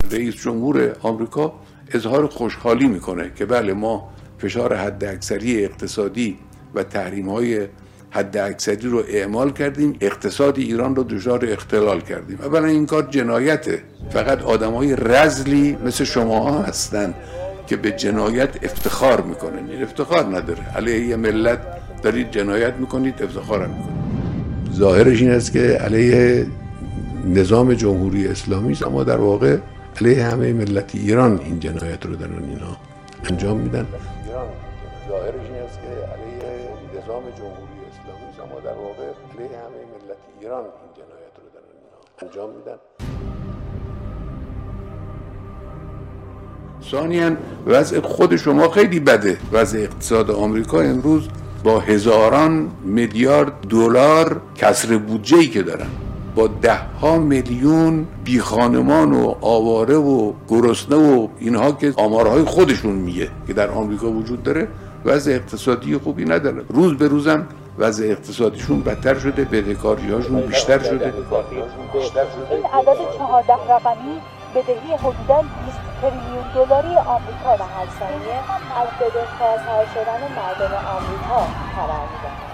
رئیس جمهور آمریکا اظهار خوشحالی میکنه که بله ما فشار حداکثری اقتصادی و تحریم‌های حداکثری رو اعمال کردیم، اقتصاد ایران رو دچار اختلال کردیم. اولا این کار جنایته. فقط آدمای رذلی مثل شما هستن که به جنایت افتخار میکنن. این افتخار نداره. علیه یه ملت دارید جنایت میکنید، افتخار هم میکنید. ظاهرش این است که علیه نظام جمهوری اسلامی است، اما در واقع علیه همه ملت ایران این جنایت رو دارن اینا انجام میدن. ظاهرش این است که علیه نظام جمهوری اسلامی است، اما در واقع علیه همه ملت ایران این جنایت رو دارن اینا انجام میدن. ثانیاً وضع خود شما خیلی بده. وضع اقتصاد آمریکا امروز با هزاران میلیارد دلار کسر بودجه‌ای که دارن، با 10 میلیون بی خانمان و آواره و گرسنه و اینها که آمارهای خودشون میگه که در آمریکا وجود داره، وضع اقتصادی خوبی نداره. روز به روزم وضع اقتصادیشون بدتر شده، بدهکاری‌هاشون بیشتر شده. این عدد 14 رقمی بدهی حدوداً 20 تریلیون دلاری آمریکا و هر ثانیه از بدهکارتر شدن مردم آمریکا خبر می‌دهد.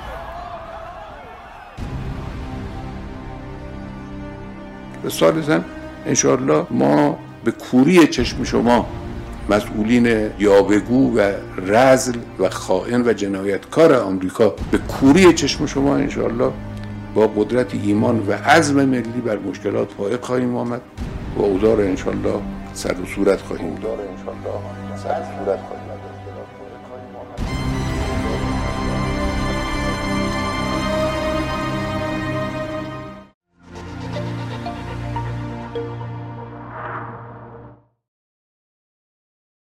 ثالثاً انشاءالله ما به کوری چشم شما مسئولین یاوه‌گو و رذل و خائن و جنایتکار آمریکا، به کوری چشم شما انشاءالله با قدرت ایمان و عزم ملی بر مشکلات فائق خواهیم آمد و اوضاع را انشاءالله سر و صورت خواهیم داد.